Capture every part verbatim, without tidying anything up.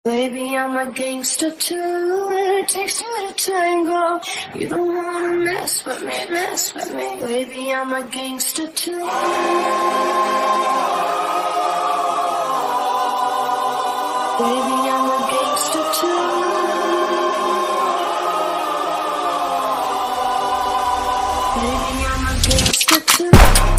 Baby, I'm a gangster too. It takes two to tango. You don't wanna mess with me, mess with me. Baby, I'm a gangster too. Baby, I'm a gangster too. Baby, I'm a gangster too.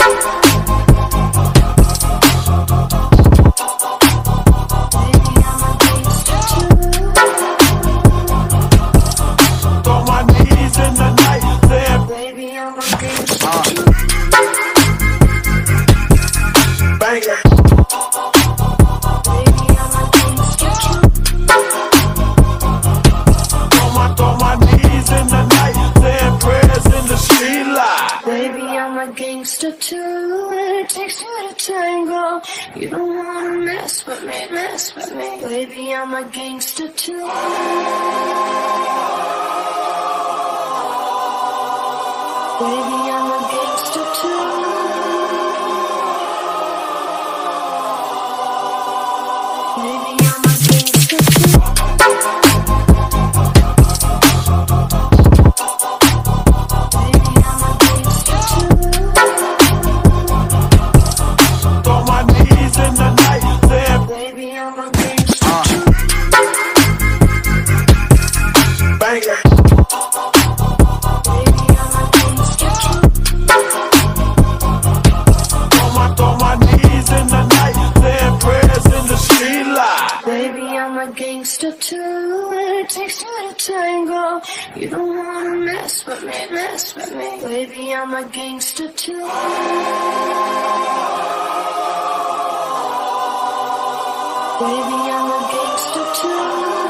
Gangster too, it takes two to tango. You don't wanna mess with me, mess with me. Baby, I'm a gangster too. Baby, I'm a gangster too. Baby, I'm a gangster too. Gangster too, it takes two to tango. You don't wanna mess with me, mess with me. Baby, I'm a gangster too. Baby, I'm a gangster too.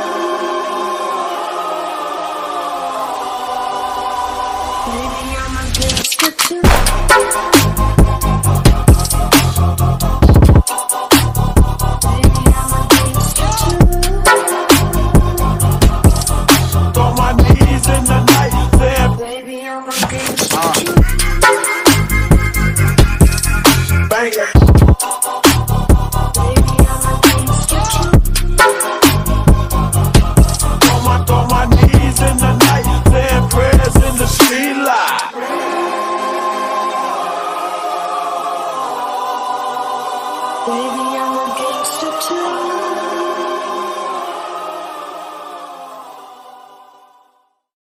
Baby, I'm a gangster too. Bang.